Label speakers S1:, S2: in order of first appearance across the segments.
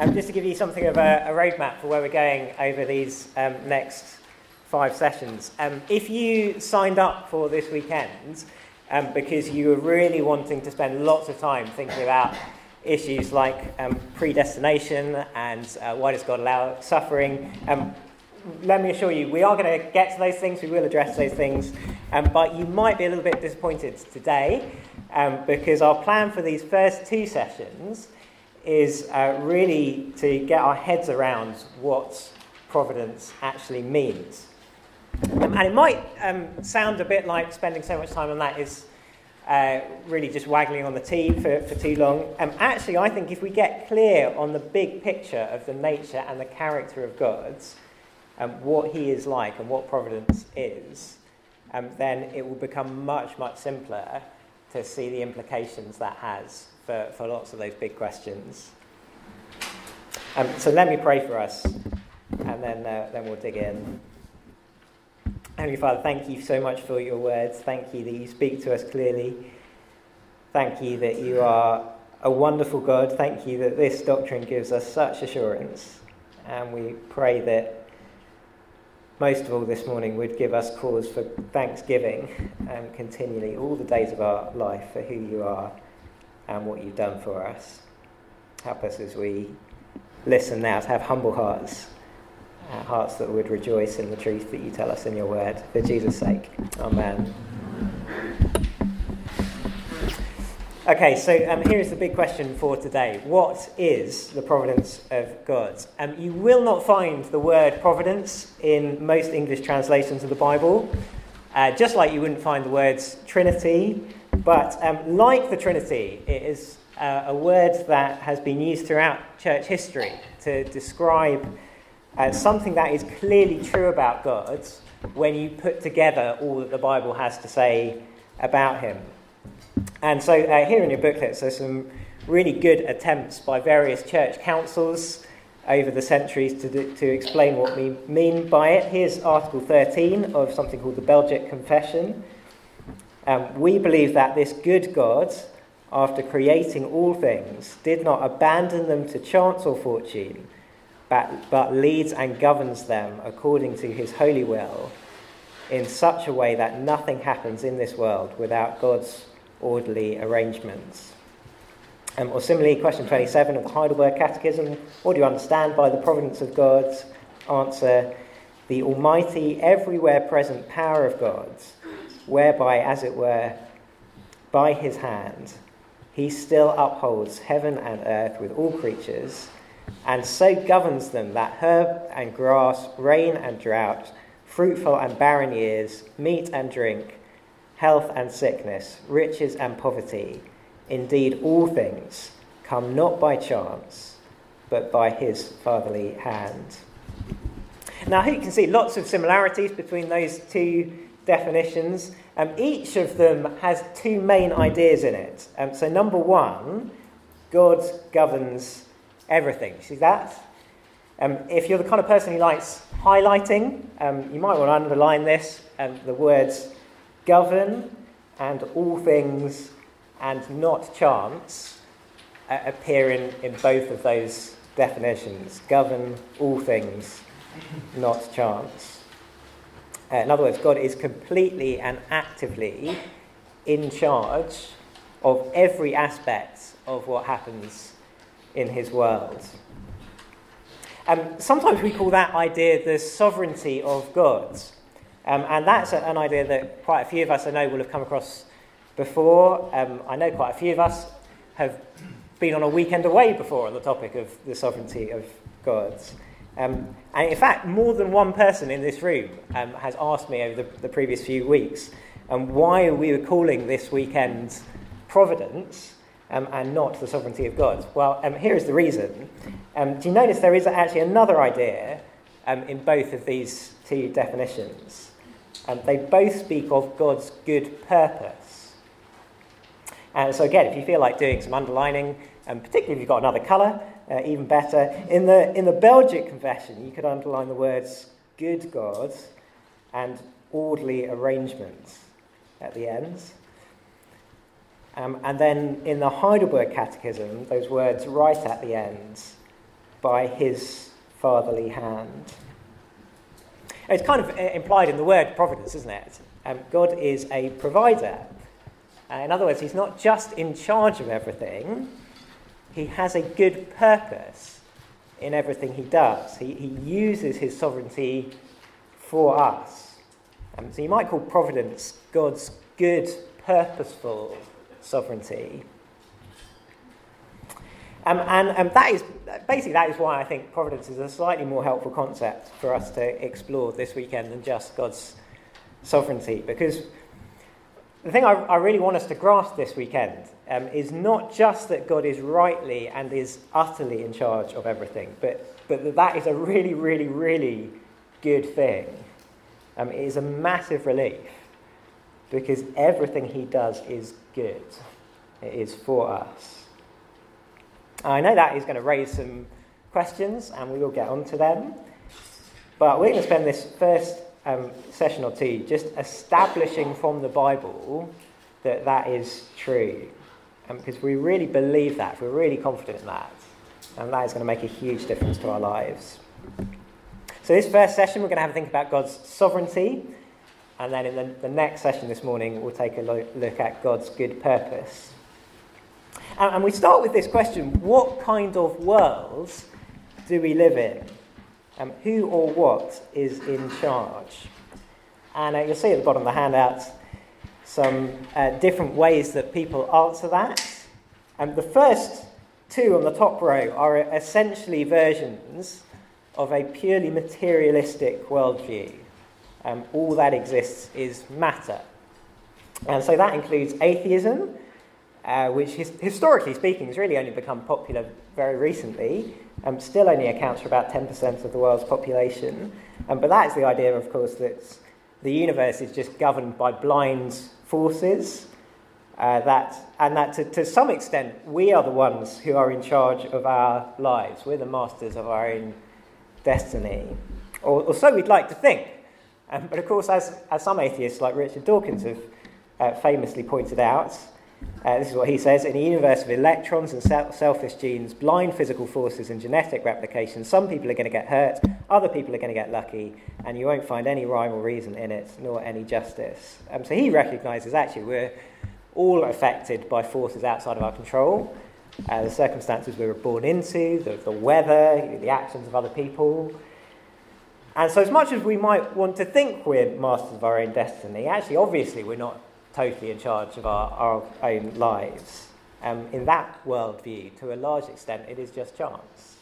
S1: Just to give you something of a roadmap for where we're going over these next 5 sessions. If you signed up for this weekend because you were really wanting to spend lots of time thinking about issues like predestination and why does God allow suffering, let me assure you, we are going to get to those things, we will address those things, but you might be a little bit disappointed today because our plan for these first 2 sessions is really to get our heads around what providence actually means. And it might sound a bit like spending so much time on that is really just waggling on the tee for too long. Actually, I think if we get clear on the big picture of the nature and the character of God, what he is like and what providence is, then it will become much, much simpler to see the implications that has for lots of those big questions. So let me pray for us, and then we'll dig in. Heavenly Father, thank you so much for your words. Thank you that you speak to us clearly. Thank you that you are a wonderful God. Thank you that this doctrine gives us such assurance. And we pray that most of all this morning would give us cause for thanksgiving continually all the days of our life for who you are and what you've done for us. Help us as we listen now to have humble hearts, hearts that would rejoice in the truth that you tell us in your word. For Jesus' sake, amen. Okay, so here's the big question for today. What is the providence of God? You will not find the word providence in most English translations of the Bible, just like you wouldn't find the words Trinity. But like the Trinity, it is a word that has been used throughout church history to describe something that is clearly true about God when you put together all that the Bible has to say about him. And so here in your booklets there's some really good attempts by various church councils over the centuries to explain what we mean by it. Here's Article 13 of something called the Belgic Confession. We believe that this good God, after creating all things, did not abandon them to chance or fortune, but leads and governs them according to his holy will in such a way that nothing happens in this world without God's orderly arrangements. Or similarly, question 27 of the Heidelberg Catechism, what do you understand by the providence of God? Answer, the almighty, everywhere present power of God, whereby, as it were, by his hand, he still upholds heaven and earth with all creatures, and so governs them that herb and grass, rain and drought, fruitful and barren years, meat and drink, health and sickness, riches and poverty, indeed all things, come not by chance, but by his fatherly hand. Now, you can see lots of similarities between those 2 definitions. Each of them has 2 main ideas in it. So number 1, God governs everything. See that? If you're the kind of person who likes highlighting, you might want to underline this, the words govern and all things and not chance appear in both of those definitions. Govern all things, not chance. In other words, God is completely and actively in charge of every aspect of what happens in his world. Sometimes we call that idea the sovereignty of God. And that's an idea that quite a few of us I know will have come across before. I know quite a few of us have been on a weekend away before on the topic of the sovereignty of God. And in fact, more than one person in this room has asked me over the previous few weeks why we were calling this weekend Providence and not the sovereignty of God. Well, here is the reason. Do you notice there is actually another idea in both of these 2 definitions? They both speak of God's good purpose. And so again, if you feel like doing some underlining, particularly if you've got another colour, even better. In the Belgic Confession, you could underline the words good God and orderly arrangements at the ends. And then in the Heidelberg Catechism, those words right at the end, by his fatherly hand. It's kind of implied in the word providence, isn't it? God is a provider. In other words, he's not just in charge of everything, he has a good purpose in everything he does. He uses his sovereignty for us. So you might call providence God's good, purposeful sovereignty. And that is why I think providence is a slightly more helpful concept for us to explore this weekend than just God's sovereignty. Because the thing I really want us to grasp this weekend is not just that God is rightly and is utterly in charge of everything, but that is a really, really, really good thing. It is a massive relief because everything he does is good. It is for us. I know that is going to raise some questions, and we will get onto them. But we're going to spend this first session or two just establishing from the Bible that is true. Because we really believe that, we're really confident in that. And that is going to make a huge difference to our lives. So this first session, we're going to have a think about God's sovereignty. And then in the next session this morning, we'll take a look at God's good purpose. And we start with this question: what kind of world do we live in? Who or what is in charge? And you'll see at the bottom of the handout some different ways that people answer that. The first two on the top row are essentially versions of a purely materialistic worldview. All that exists is matter. And so that includes atheism, which historically speaking has really only become popular very recently, still only accounts for about 10% of the world's population. But that is the idea, of course, that the universe is just governed by blind forces, that to some extent we are the ones who are in charge of our lives. We're the masters of our own destiny. Or so we'd like to think. But of course, as some atheists like Richard Dawkins have famously pointed out, this is what he says: in a universe of electrons and selfish genes, blind physical forces and genetic replication, some people are going to get hurt, other people are going to get lucky, and you won't find any rhyme or reason in it, nor any justice. So he recognises actually we're all affected by forces outside of our control, the circumstances we were born into, the weather, the actions of other people. And so as much as we might want to think we're masters of our own destiny, actually obviously we're not totally in charge of our own lives. In that worldview, to a large extent, it is just chance.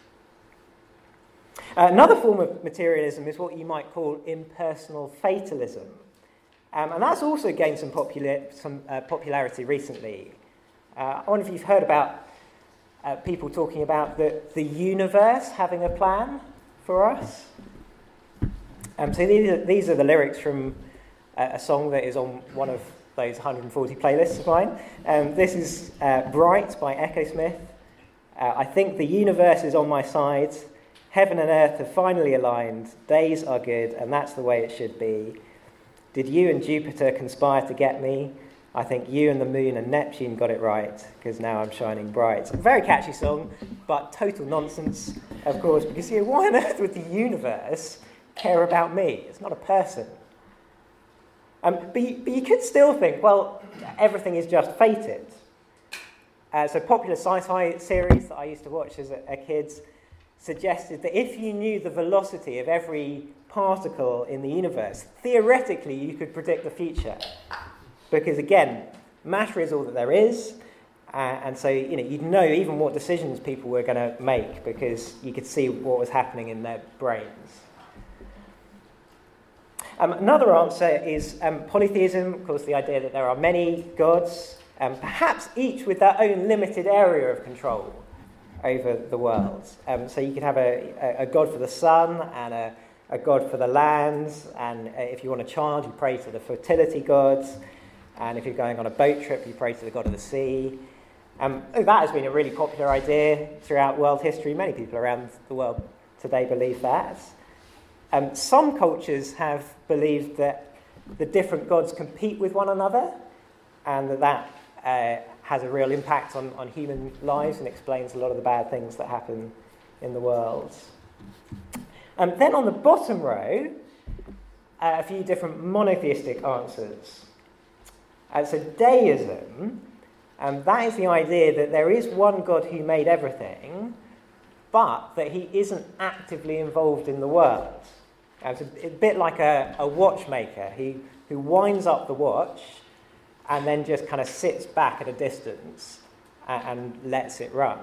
S1: Another form of materialism is what you might call impersonal fatalism. And that's also gained some popularity recently. I wonder if you've heard about people talking about the universe having a plan for us. So these are the lyrics from a song that is on one of those 140 playlists of mine. This is Bright by Echo Smith. I think the universe is on my side. Heaven and earth have finally aligned. Days are good, and that's the way it should be. Did you and Jupiter conspire to get me? I think you and the moon and Neptune got it right, because now I'm shining bright. It's a very catchy song, but total nonsense, of course, because why on earth would the universe care about me? It's not a person. But you could still think, well, everything is just fated. So popular sci-fi series that I used to watch as a kid suggested that if you knew the velocity of every particle in the universe, theoretically you could predict the future. Because again, matter is all that there is, and so you'd know even what decisions people were going to make because you could see what was happening in their brains. Another answer is polytheism, of course, the idea that there are many gods, perhaps each with their own limited area of control over the world. So you could have a god for the sun and a god for the land, and if you want a child, you pray to the fertility gods, and if you're going on a boat trip, you pray to the god of the sea. That has been a really popular idea throughout world history. Many people around the world today believe that. Some cultures have believed that the different gods compete with one another, and that has a real impact on human lives and explains a lot of the bad things that happen in the world. Then on the bottom row, a few different monotheistic answers. So deism, that is the idea that there is one God who made everything, but that he isn't actively involved in the world. It's a bit like a watchmaker who winds up the watch and then just kind of sits back at a distance and lets it run.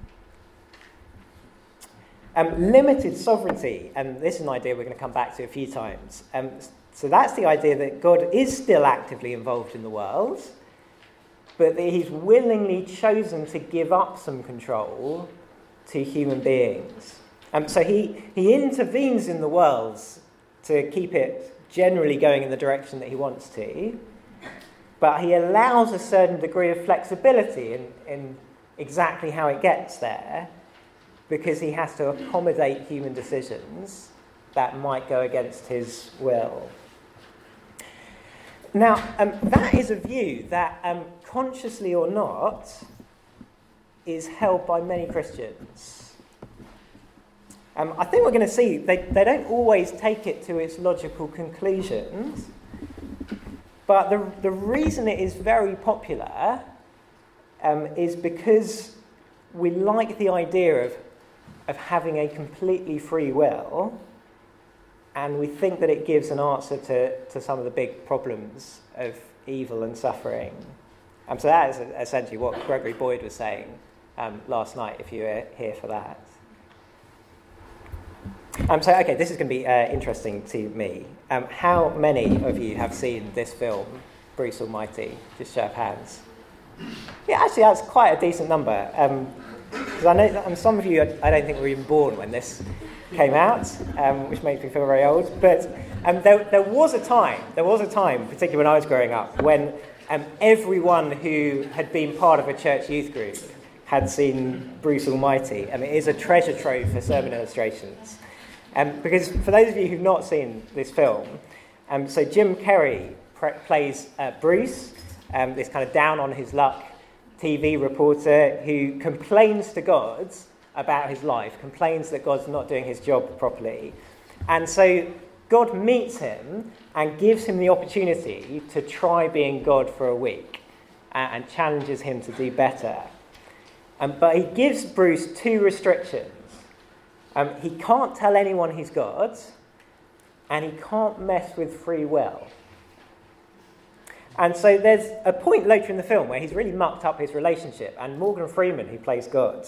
S1: Limited sovereignty, and this is an idea we're going to come back to a few times. So that's the idea that God is still actively involved in the world, but that he's willingly chosen to give up some control to human beings. So he intervenes in the world to keep it generally going in the direction that he wants to, but he allows a certain degree of flexibility in exactly how it gets there, because he has to accommodate human decisions that might go against his will. Now, that is a view that, consciously or not, is held by many Christians. I think we're going to see they don't always take it to its logical conclusions, but the reason it is very popular is because we like the idea of having a completely free will, and we think that it gives an answer to some of the big problems of evil and suffering. So that is essentially what Gregory Boyd was saying last night, if you were here for that. Okay, this is going to be interesting to me. How many of you have seen this film, Bruce Almighty? Just show of hands. Yeah, actually, that's quite a decent number. Because I know that some of you, I don't think were even born when this came out, which makes me feel very old. But there was a time, particularly when I was growing up, when everyone who had been part of a church youth group had seen Bruce Almighty. It is a treasure trove for sermon illustrations. Because for those of you who've not seen this film, so Jim Carrey plays Bruce, this kind of down on his luck TV reporter who complains to God about his life, complains that God's not doing his job properly. And so God meets him and gives him the opportunity to try being God for a week and challenges him to do better. But he gives Bruce two restrictions. He can't tell anyone he's God, and he can't mess with free will. And so there's a point later in the film where he's really mucked up his relationship, and Morgan Freeman, who plays God,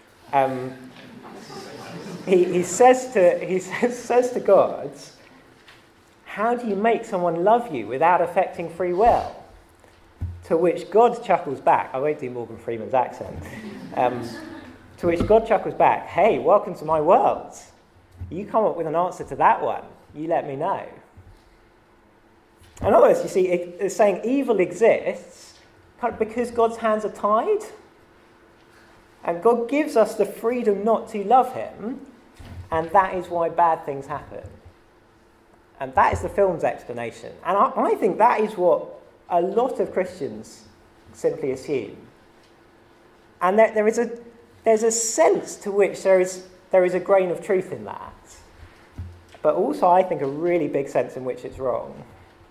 S1: he says to God, "How do you make someone love you without affecting free will?" To which God chuckles back. I won't do Morgan Freeman's accent. To which God chuckles back, "Hey, welcome to my world. You come up with an answer to that one. You let me know." In other words, you see, it's saying evil exists because God's hands are tied. And God gives us the freedom not to love him, and that is why bad things happen. And that is the film's explanation. And I think that is what a lot of Christians simply assume. And there's a sense to which there is a grain of truth in that. But also, I think, a really big sense in which it's wrong.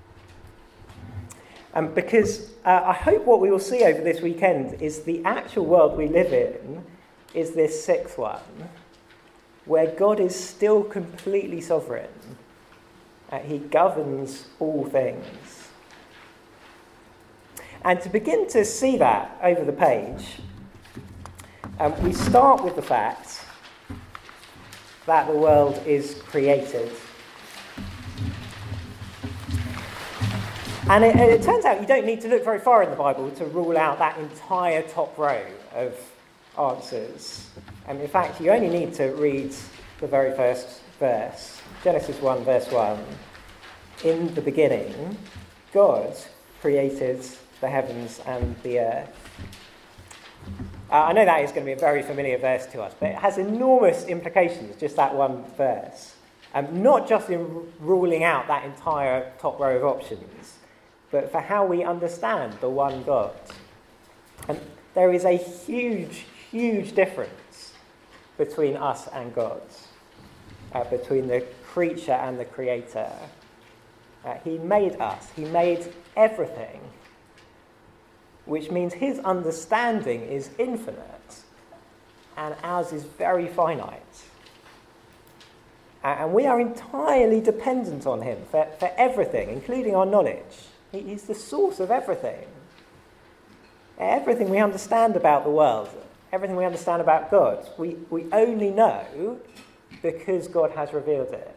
S1: Because I hope what we will see over this weekend is the actual world we live in is this sixth one, where God is still completely sovereign. He governs all things. And to begin to see that over the page, we start with the fact that the world is created. And it turns out you don't need to look very far in the Bible to rule out that entire top row of answers. And in fact, you only need to read the very first verse, Genesis 1, verse 1. In the beginning, God created the heavens and the earth. I know that is going to be a very familiar verse to us, but it has enormous implications, just that one verse. Not just in ruling out that entire top row of options, but for how we understand the one God. And there is a huge, huge difference between us and God, between the creature and the creator. He made us. He made everything, which means his understanding is infinite and ours is very finite. And we are entirely dependent on him for everything, including our knowledge. He's the source of everything. Everything we understand about the world, everything we understand about God, we only know because God has revealed it.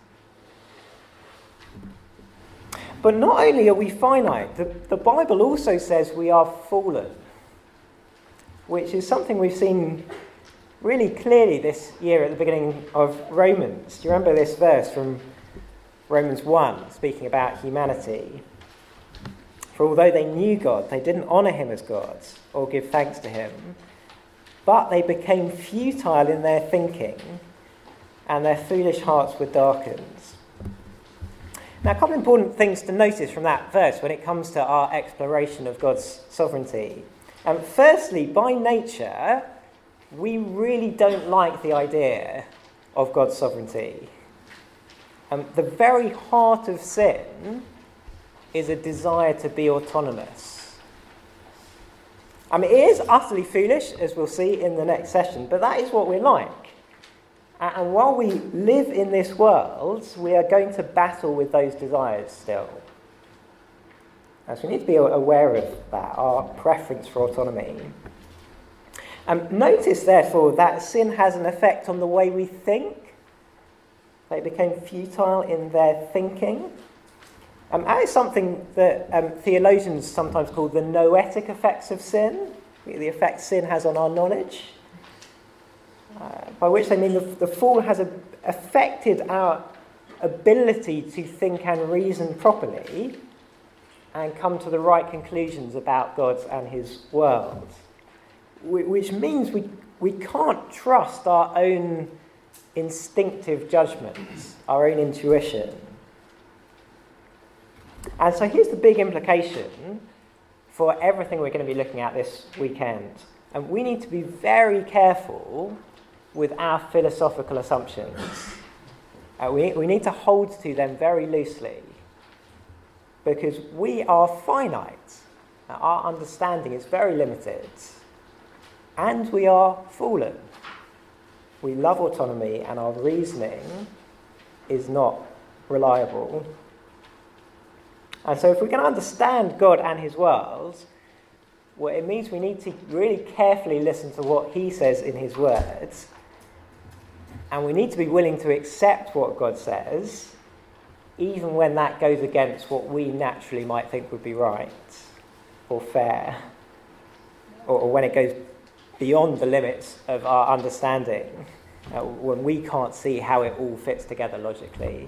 S1: But not only are we finite, the Bible also says we are fallen, which is something we've seen really clearly this year at the beginning of Romans. Do you remember this verse from Romans 1, speaking about humanity? For although they knew God, they didn't honour him as God or give thanks to him, but they became futile in their thinking, and their foolish hearts were darkened. Now, a couple of important things to notice from that verse when it comes to our exploration of God's sovereignty. Firstly, by nature, we really don't like the idea of God's sovereignty. The very heart of sin is a desire to be autonomous. It is utterly foolish, as we'll see in the next session, but that is what we're like. And while we live in this world, we are going to battle with those desires still. So we need to be aware of that, our preference for autonomy. Notice, therefore, that sin has an effect on the way we think. They became futile in their thinking. That is something that theologians sometimes call the noetic effects of sin, the effect sin has on our knowledge, by which they mean the fall has affected our ability to think and reason properly and come to the right conclusions about God and his world, which means we can't trust our own instinctive judgments, our own intuition. And so here's the big implication for everything we're going to be looking at this weekend. And we need to be very careful with our philosophical assumptions. We need to hold to them very loosely, because we are finite. Our understanding is very limited, and we are fallen. We love autonomy, and our reasoning is not reliable. And so if we're going to understand God and his world, well, it means we need to really carefully listen to what he says in his words, and we need to be willing to accept what God says, even when that goes against what we naturally might think would be right or fair, or when it goes beyond the limits of our understanding, when we can't see how it all fits together logically.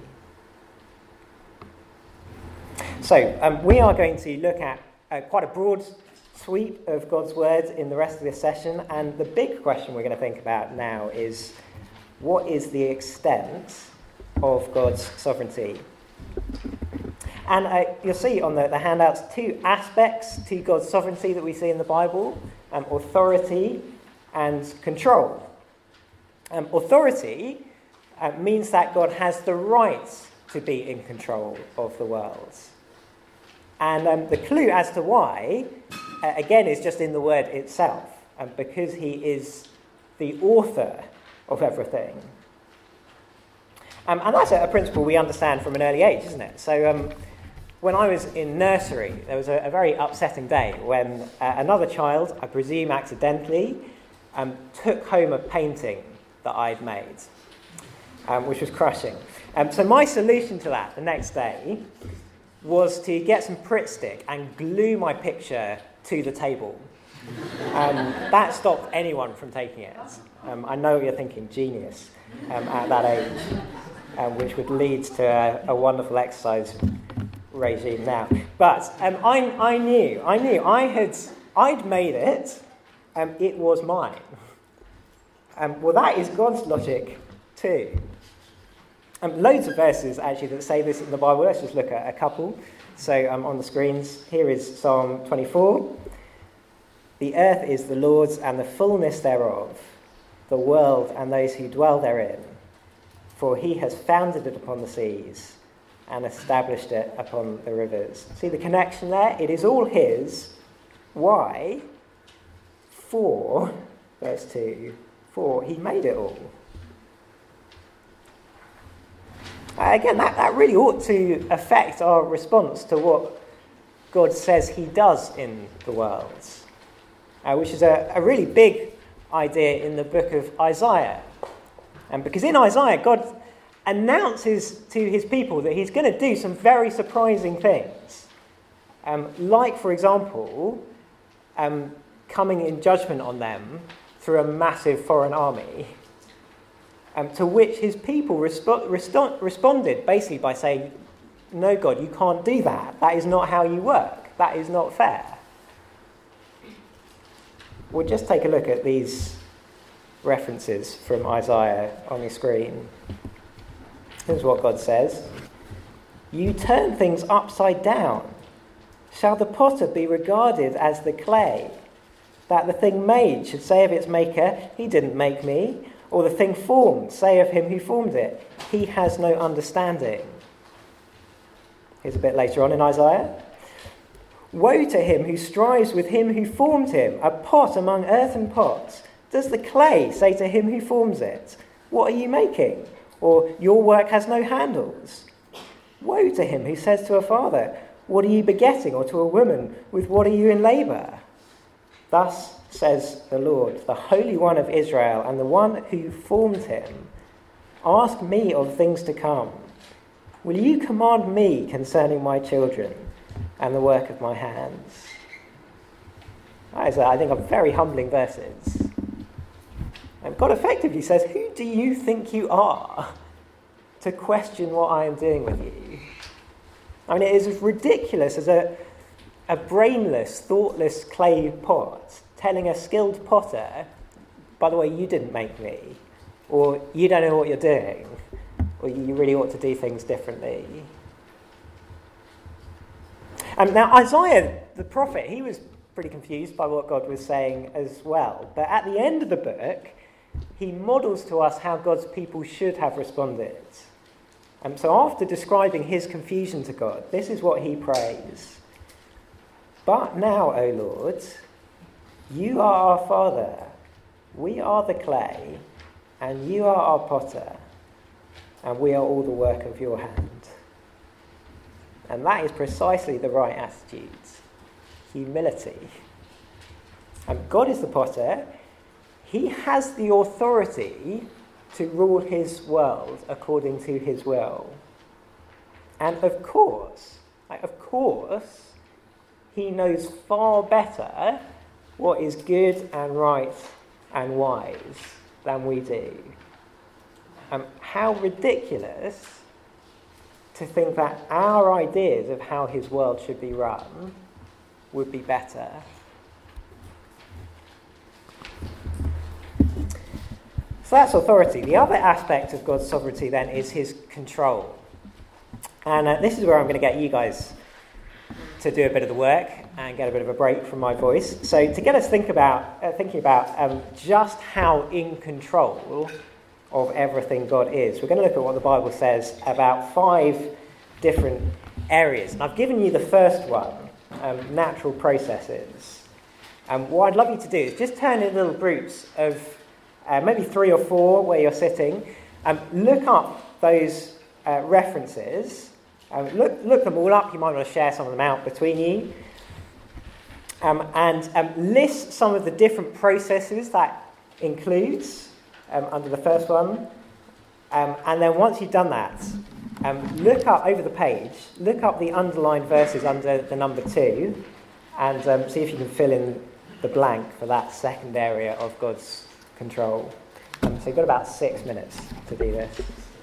S1: So we are going to look at quite a broad sweep of God's words in the rest of this session, and the big question we're going to think about now is, what is the extent of God's sovereignty? And you'll see on the handouts two aspects to God's sovereignty that we see in the Bible: authority and control. Authority means that God has the right to be in control of the world. And the clue as to why, again, is just in the word itself, because he is the author of everything. And that's a principle we understand from an early age, isn't it? So when I was in nursery, there was a very upsetting day when another child, I presume accidentally, took home a painting that I'd made, which was crushing. So my solution to that the next day was to get some Pritt stick and glue my picture to the table. That stopped anyone from taking it. I know you're thinking genius at that age, which would lead to a wonderful exercise regime now. But I knew I'd made it. It was mine. Well, that is God's logic too. Loads of verses actually that say this in the Bible. Let's just look at a couple. So on the screens, here is Psalm 24. The earth is the Lord's and the fullness thereof, the world and those who dwell therein, for he has founded it upon the seas and established it upon the rivers. See the connection there? It is all his. Why? For, verse 2, for he made it all. Again, that really ought to affect our response to what God says he does in the world, which is a really big idea in the book of Isaiah. And because in Isaiah, God announces to his people that he's going to do some very surprising things. Like, for example, coming in judgment on them through a massive foreign army, to which his people responded basically by saying, no, God, you can't do that. That is not how you work. That is not fair. We'll just take a look at these references from Isaiah on the screen. Here's what God says. You turn things upside down. Shall the potter be regarded as the clay, that the thing made should say of its maker, he didn't make me, or the thing formed, say of him who formed it, he has no understanding. Here's a bit later on in Isaiah. Woe to him who strives with him who formed him, a pot among earthen pots. Does the clay say to him who forms it, what are you making? Or your work has no handles. Woe to him who says to a father, what are you begetting? Or to a woman, with what are you in labour? Thus says the Lord, the Holy One of Israel, and the one who formed him. Ask me of things to come. Will you command me concerning my children and the work of my hands? That is, I think, very humbling verses. And God effectively says, who do you think you are to question what I am doing with you? I mean, it is as ridiculous as a brainless, thoughtless clay pot telling a skilled potter, by the way, you didn't make me, or you don't know what you're doing, or you really ought to do things differently. Now, Isaiah, the prophet, he was pretty confused by what God was saying as well. But at the end of the book, he models to us how God's people should have responded. So after describing his confusion to God, this is what he prays. But now, O Lord, you are our Father, we are the clay, and you are our potter, and we are all the work of your hand. And that is precisely the right attitude. Humility. And God is the potter. He has the authority to rule his world according to his will. And of course, he knows far better what is good and right and wise than we do. How ridiculous to think that our ideas of how his world should be run would be better. So that's authority. The other aspect of God's sovereignty then is his control. And this is where I'm going to get you guys to do a bit of the work and get a bit of a break from my voice. So to get us thinking about just how in control of everything God is, we're going to look at what the Bible says about 5 different areas. And I've given you the first one, natural processes. What I'd love you to do is just turn in little groups of maybe 3 or 4 where you're sitting, look up those references, look them all up. You might want to share some of them out between you, and list some of the different processes that includes under the first one, and then once you've done that, look up over the page, look up the underlined verses under the number 2, and see if you can fill in the blank for that second area of God's control. So you've got about 6 minutes to do this.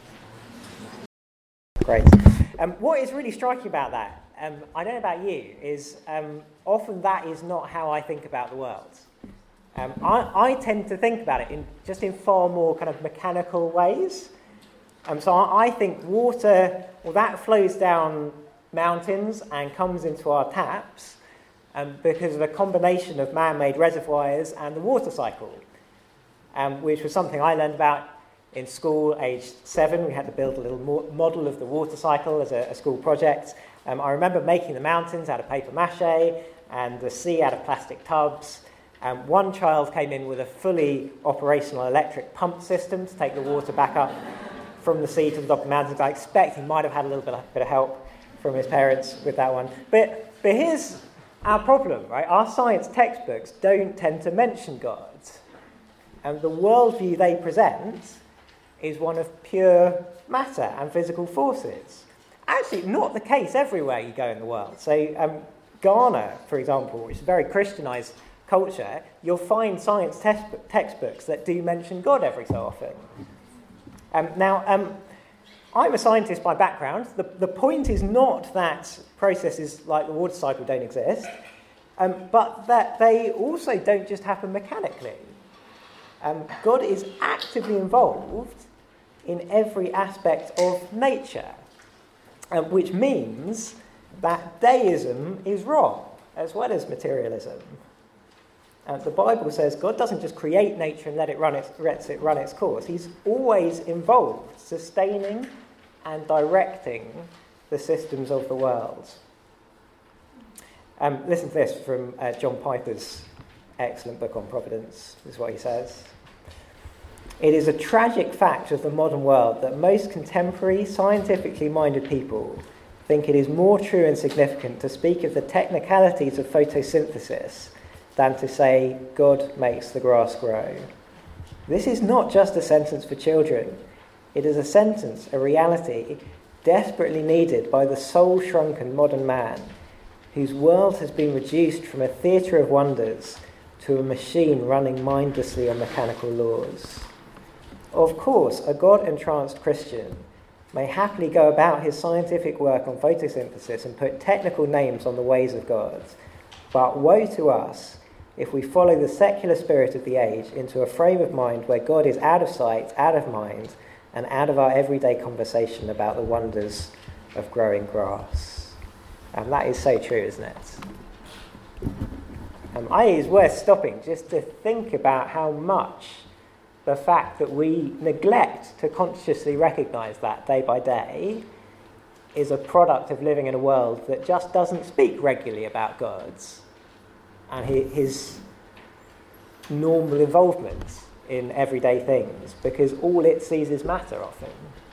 S1: Great. What is really striking about that, I don't know about you, is often that is not how I think about the world. I tend to think about it in far more kind of mechanical ways. So I think water, that flows down mountains and comes into our taps because of a combination of man-made reservoirs and the water cycle. which was something I learned about in school, aged 7. We had to build a little model of the water cycle as a school project. I remember making the mountains out of paper mache and the sea out of plastic tubs. One child came in with a fully operational electric pump system to take the water back up from the sea to the top of the mountains. I expect he might have had a little bit of help from his parents with that one. But here's our problem, right? Our science textbooks don't tend to mention God. And the worldview they present is one of pure matter and physical forces. Actually, not the case everywhere you go in the world. So Ghana, for example, which is a very Christianized culture, you'll find science textbooks that do mention God every so often. Now, I'm a scientist by background. The point is not that processes like the water cycle don't exist, but that they also don't just happen mechanically. God is actively involved in every aspect of nature, which means that deism is wrong, as well as materialism. The Bible says God doesn't just create nature and let it run its course. He's always involved, sustaining and directing the systems of the world. Listen to this from John Piper's excellent book on Providence. This is what he says. It is a tragic fact of the modern world that most contemporary, scientifically minded people think it is more true and significant to speak of the technicalities of photosynthesis than to say, God makes the grass grow. This is not just a sentence for children. It is a sentence, a reality, desperately needed by the soul-shrunken modern man, whose world has been reduced from a theatre of wonders to a machine running mindlessly on mechanical laws. Of course, a God-entranced Christian may happily go about his scientific work on photosynthesis and put technical names on the ways of God, but woe to us if we follow the secular spirit of the age into a frame of mind where God is out of sight, out of mind, and out of our everyday conversation about the wonders of growing grass. And that is so true, isn't it? It's worth stopping just to think about how much the fact that we neglect to consciously recognise that day by day is a product of living in a world that just doesn't speak regularly about God's and his normal involvement in everyday things, because all it sees is matter often.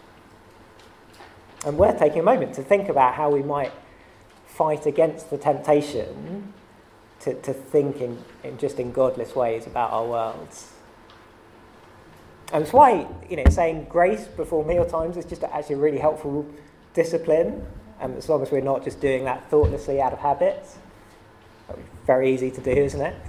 S1: And we're taking a moment to think about how we might fight against the temptation to think in godless ways about our worlds. And that's why, saying grace before meal times is just actually a really helpful discipline, as long as we're not just doing that thoughtlessly out of habit. Very easy to do, isn't it?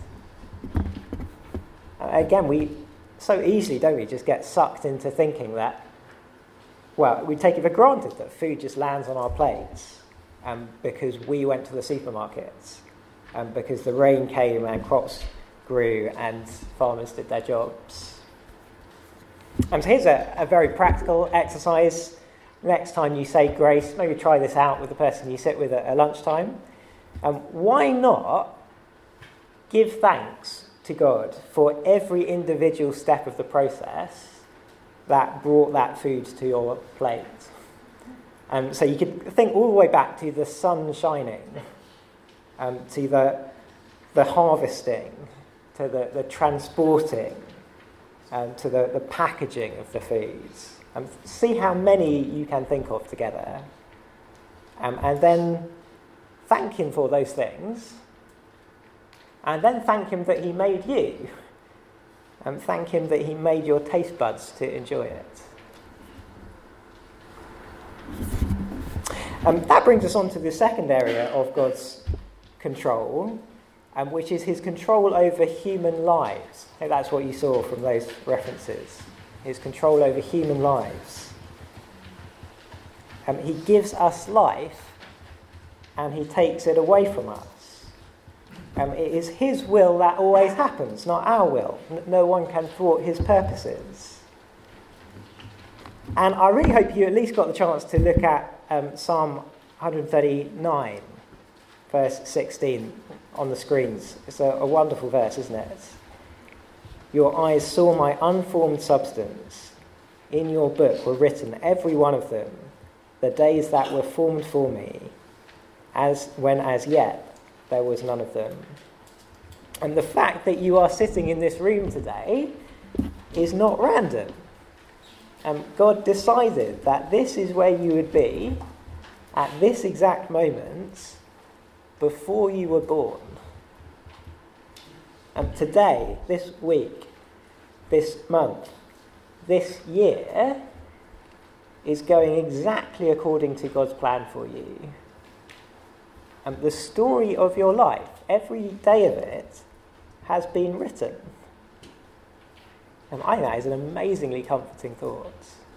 S1: Again, we so easily, don't we, just get sucked into thinking that, well, we take it for granted that food just lands on our plates because we went to the supermarkets, because the rain came and crops grew and farmers did their jobs. So here's a very practical exercise. Next time you say grace, maybe try this out with the person you sit with at lunchtime. Why not give thanks to God for every individual step of the process that brought that food to your plate? So you could think all the way back to the sun shining, to the harvesting, to the transporting, to the packaging of the foods. See how many you can think of together. And then thank him for those things. And then thank him that he made you. And thank him that he made your taste buds to enjoy it. That brings us on to the second area of God's control, which is his control over human lives. I think that's what you saw from those references. His control over human lives. He gives us life and he takes it away from us. It is his will that always happens, not our will. No one can thwart his purposes. And I really hope you at least got the chance to look at Psalm 139, verse 16 on the screens. It's a wonderful verse, isn't it? Your eyes saw my unformed substance. In your book were written, every one of them, the days that were formed for me, when as yet there was none of them. And the fact that you are sitting in this room today is not random. God decided that this is where you would be at this exact moment before you were born. And today, this week, this month, this year is going exactly according to God's plan for you. And the story of your life, every day of it, has been written. And I think that is an amazingly comforting thought.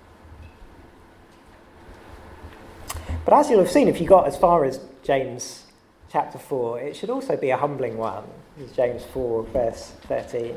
S1: But as you'll have seen, if you got as far as James chapter 4, it should also be a humbling one. This is James 4, verse 13.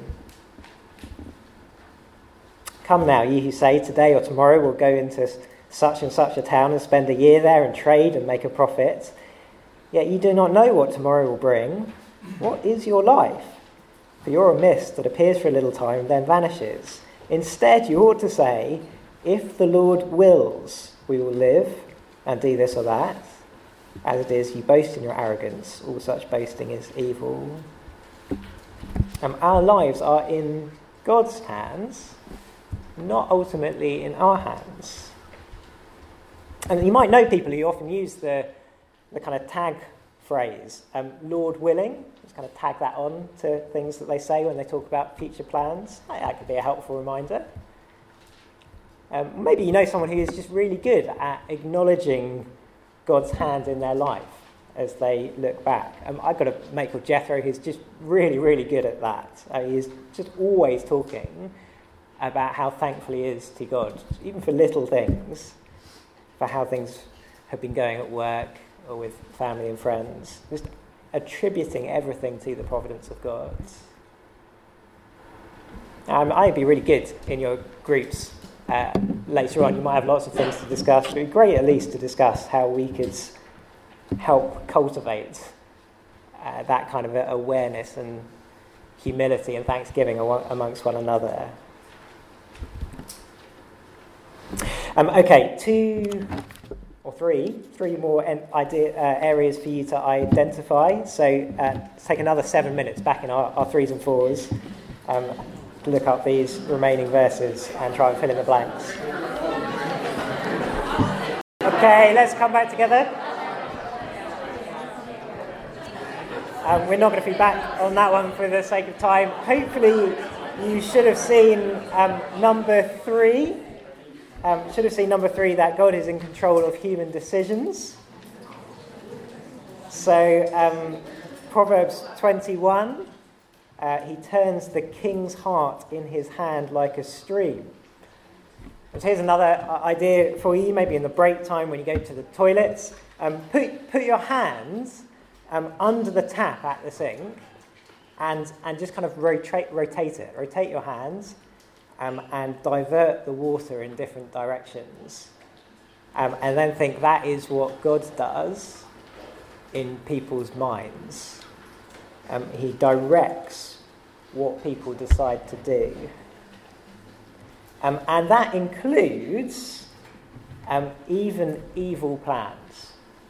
S1: Come now, ye who say, today or tomorrow we'll go into such and such a town and spend a year there and trade and make a profit. Yet you do not know what tomorrow will bring. What is your life? For you're a mist that appears for a little time and then vanishes. Instead, you ought to say, if the Lord wills, we will live and do this or that. As it is, you boast in your arrogance. All such boasting is evil. Our lives are in God's hands, not ultimately in our hands. And you might know people who often use the kind of tag phrase, Lord willing. Just kind of tag that on to things that they say when they talk about future plans. That could be a helpful reminder. Maybe you know someone who is just really good at acknowledging God's hand in their life as they look back. I've got a mate called Jethro who's just really, really good at that. He's just always talking about how thankful he is to God, even for little things, for how things have been going at work or with family and friends, just attributing everything to the providence of God. I'd be really good in your groups later on. You might have lots of things to discuss. It would be great at least to discuss how we could help cultivate that kind of awareness and humility and thanksgiving amongst one another. Okay, three more areas for you to identify. So take another 7 minutes back in our 3s and 4s to look up these remaining verses and try and fill in the blanks. Okay, let's come back together. We're not going to be back on that one for the sake of time. Hopefully you should have seen number 3. Should have seen number 3, that God is in control of human decisions. So Proverbs 21, he turns the king's heart in his hand like a stream. And here's another idea for you, maybe in the break time when you go to the toilets. Put your hands under the tap at the sink and just kind of rotate it. Rotate your hands. And divert the water in different directions. And then think that is what God does in people's minds. He directs what people decide to do. And that includes even evil plans.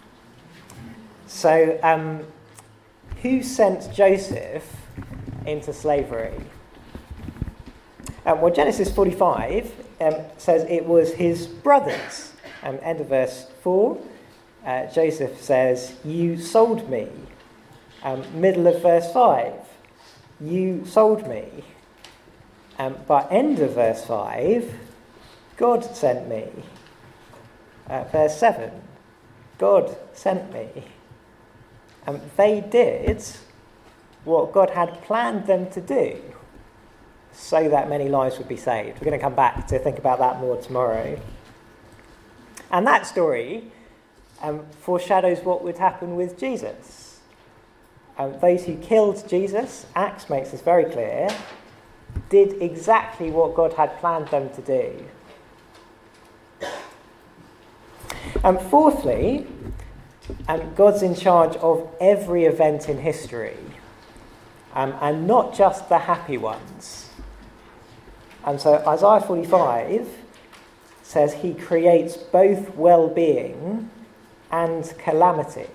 S1: So, who sent Joseph into slavery? Well, Genesis 45 says it was his brothers. End of verse 4. Joseph says, you sold me. Middle of verse 5. You sold me. But end of verse 5, God sent me. Verse 7, God sent me. They did what God had planned them to do, so that many lives would be saved. We're going to come back to think about that more tomorrow. And that story foreshadows what would happen with Jesus. Those who killed Jesus, Acts makes this very clear, did exactly what God had planned them to do. And fourthly, God's in charge of every event in history, and not just the happy ones. And so Isaiah 45 says he creates both well-being and calamity.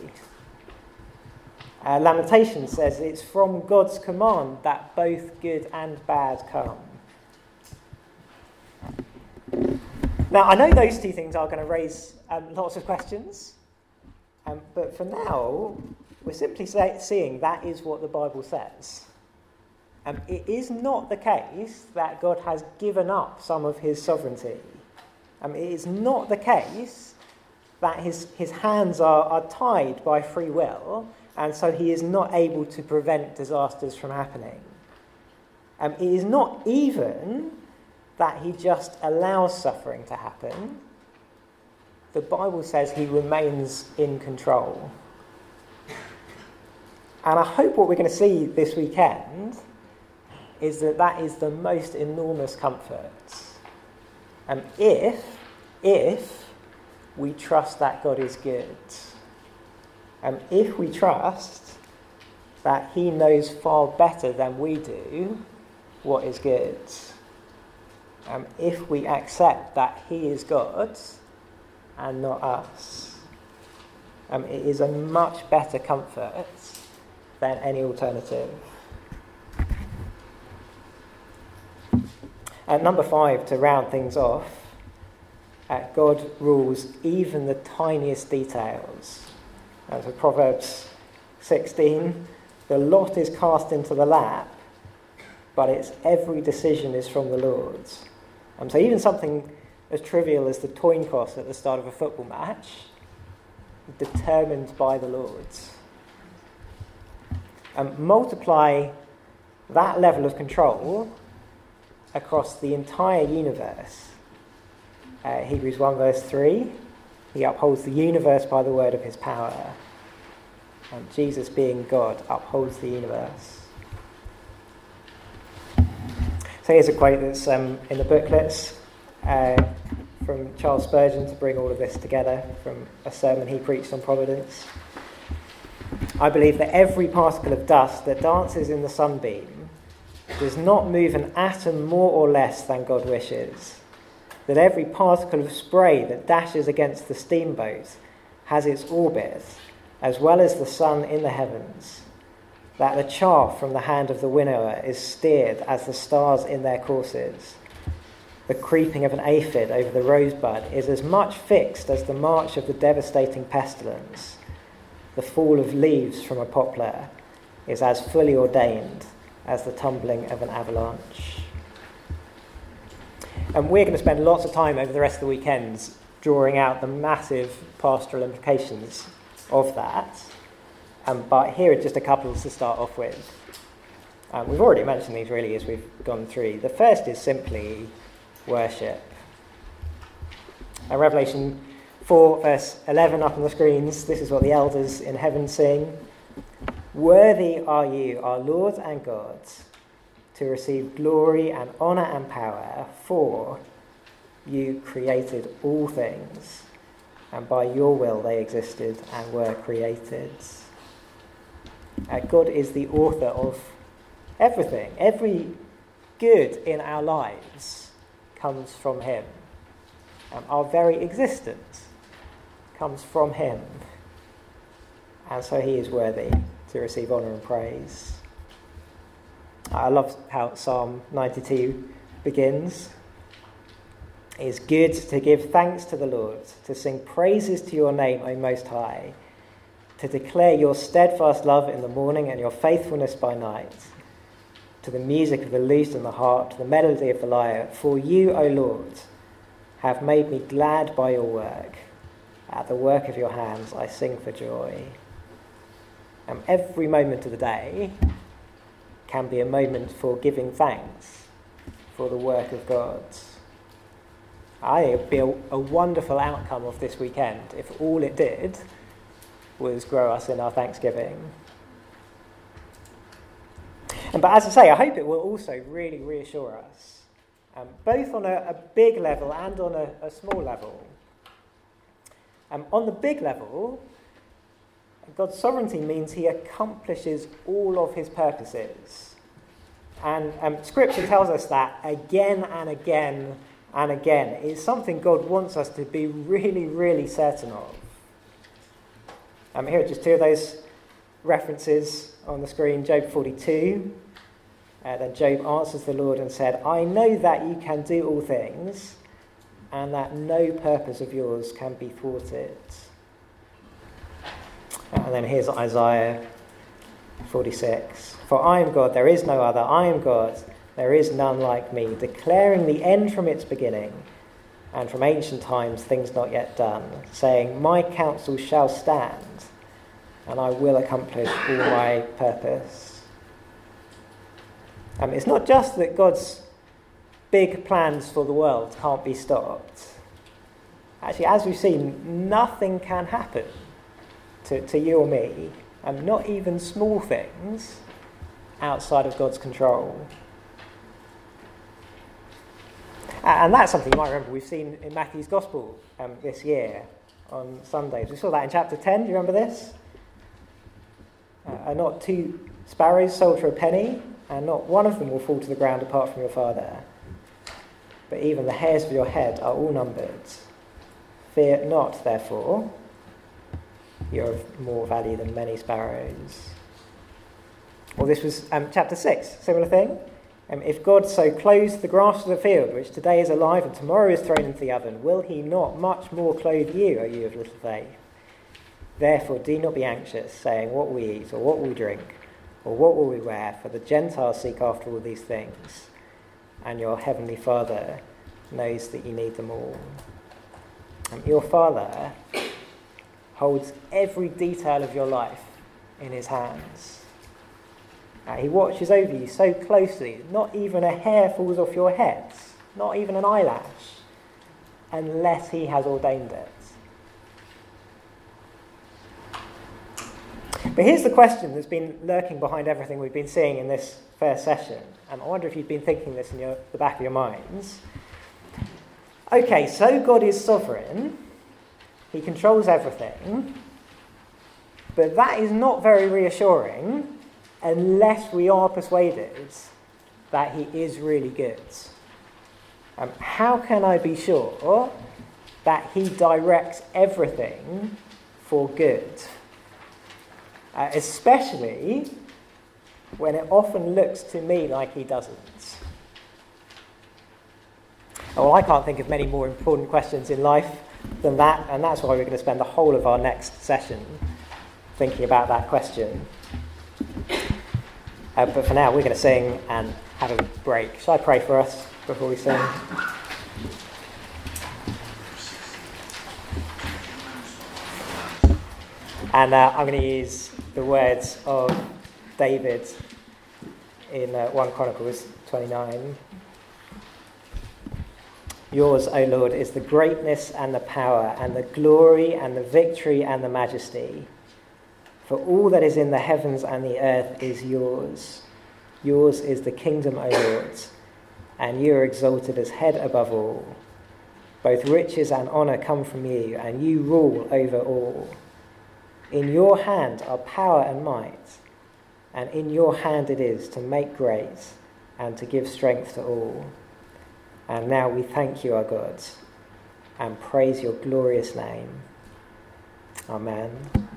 S1: Lamentations says it's from God's command that both good and bad come. Now, I know those two things are going to raise lots of questions, but for now, we're simply seeing that is what the Bible says. It is not the case that God has given up some of his sovereignty. It is not the case that his hands are tied by free will, and so he is not able to prevent disasters from happening. It is not even that he just allows suffering to happen. The Bible says he remains in control. And I hope what we're going to see this weekend is that is the most enormous comfort. And if we trust that God is good, and if we trust that he knows far better than we do what is good, if we accept that he is God and not us, it is a much better comfort than any alternative. At number 5, to round things off, God rules even the tiniest details. As in Proverbs 16, the lot is cast into the lap, but its every decision is from the Lord's. So even something as trivial as the coin toss at the start of a football match, determined by the Lord's. Multiply that level of control across the entire universe. Hebrews 1 verse 3, he upholds the universe by the word of his power. And Jesus, being God, upholds the universe. So here's a quote that's in the booklets from Charles Spurgeon to bring all of this together from a sermon he preached on providence. I believe that every particle of dust that dances in the sunbeam does not move an atom more or less than God wishes. That every particle of spray that dashes against the steamboat has its orbit, as well as the sun in the heavens. That the chaff from the hand of the winnower is steered as the stars in their courses. The creeping of an aphid over the rosebud is as much fixed as the march of the devastating pestilence. The fall of leaves from a poplar is as fully ordained as the tumbling of an avalanche. And we're going to spend lots of time over the rest of the weekends drawing out the massive pastoral implications of that. But here are just a couple to start off with. We've already mentioned these really as we've gone through. The first is simply worship. Revelation 4 verse 11 up on the screens, this is what the elders in heaven sing. Worthy are you, our Lord and God, to receive glory and honour and power, for you created all things, and by your will they existed and were created. God is the author of everything. Every good in our lives comes from him. Our very existence comes from him. And so he is worthy to receive honour and praise. I love how Psalm 92 begins. It is good to give thanks to the Lord, to sing praises to your name, O Most High, to declare your steadfast love in the morning and your faithfulness by night, to the music of the lute and the harp, to the melody of the lyre. For you, O Lord, have made me glad by your work. At the work of your hands I sing for joy. Every moment of the day can be a moment for giving thanks for the work of God. I think it would be a wonderful outcome of this weekend if all it did was grow us in our thanksgiving. But as I say, I hope it will also really reassure us, both on a big level and on a small level. On the big level, God's sovereignty means he accomplishes all of his purposes. And Scripture tells us that again and again and again. It's something God wants us to be really, really certain of. Here are just two of those references on the screen. Job 42. Then Job answers the Lord and said, I know that you can do all things, and that no purpose of yours can be thwarted. And then here's Isaiah 46. For I am God, there is no other. I am God, there is none like me, declaring the end from its beginning, and from ancient times things not yet done, saying, my counsel shall stand, and I will accomplish all my purpose. It's not just that God's big plans for the world can't be stopped. Actually, as we've seen, nothing can happen to you or me, not even small things, outside of God's control. And that's something you might remember we've seen in Matthew's Gospel this year on Sundays. We saw that in chapter 10. Do you remember this? Are not 2 sparrows sold for a penny, and not one of them will fall to the ground apart from your Father. But even the hairs of your head are all numbered. Fear not, therefore. You're of more value than many sparrows. Well, this was chapter 6, similar thing. If God so clothes the grass of the field, which today is alive and tomorrow is thrown into the oven, will he not much more clothe you, O you of little faith? Therefore do not be anxious, saying, what will we eat, or what will we drink, or what will we wear? For the Gentiles seek after all these things, and your heavenly Father knows that you need them all. Your Father holds every detail of your life in his hands. He watches over you so closely, not even a hair falls off your head, not even an eyelash, unless he has ordained it. But here's the question that's been lurking behind everything we've been seeing in this first session. I wonder if you've been thinking this in the back of your minds. Okay, so God is sovereign. He controls everything. But that is not very reassuring unless we are persuaded that he is really good. How can I be sure that he directs everything for good? Especially when it often looks to me like he doesn't. Well, I can't think of many more important questions in life than that, and that's why we're going to spend the whole of our next session thinking about that question. But for now, we're going to sing and have a break. Shall I pray for us before we sing? And I'm going to use the words of David in 1 Chronicles 29. Yours, O Lord, is the greatness and the power and the glory and the victory and the majesty. For all that is in the heavens and the earth is yours. Yours is the kingdom, O Lord, and you are exalted as head above all. Both riches and honour come from you, and you rule over all. In your hand are power and might, and in your hand it is to make great and to give strength to all. And now we thank you, our God, and praise your glorious name. Amen.